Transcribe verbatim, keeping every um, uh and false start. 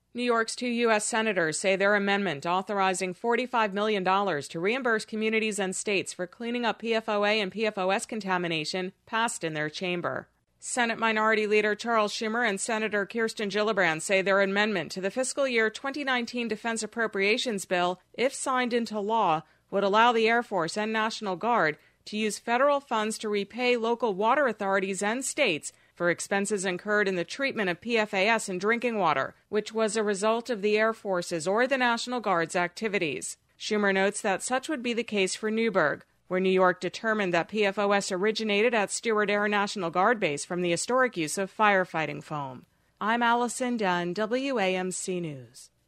New York's two U S senators say their amendment authorizing forty-five million dollars to reimburse communities and states for cleaning up P F O A and P F O S contamination passed in their chamber. Senate Minority Leader Charles Schumer and Senator Kirsten Gillibrand say their amendment to the fiscal year twenty nineteen Defense Appropriations Bill, if signed into law, would allow the Air Force and National Guard to use federal funds to repay local water authorities and states for expenses incurred in the treatment of P F A S in drinking water, which was a result of the Air Force's or the National Guard's activities. Schumer notes that such would be the case for Newburgh, where New York determined that P F O S originated at Stewart Air National Guard Base from the historic use of firefighting foam. I'm Allison Dunn, W A M C News.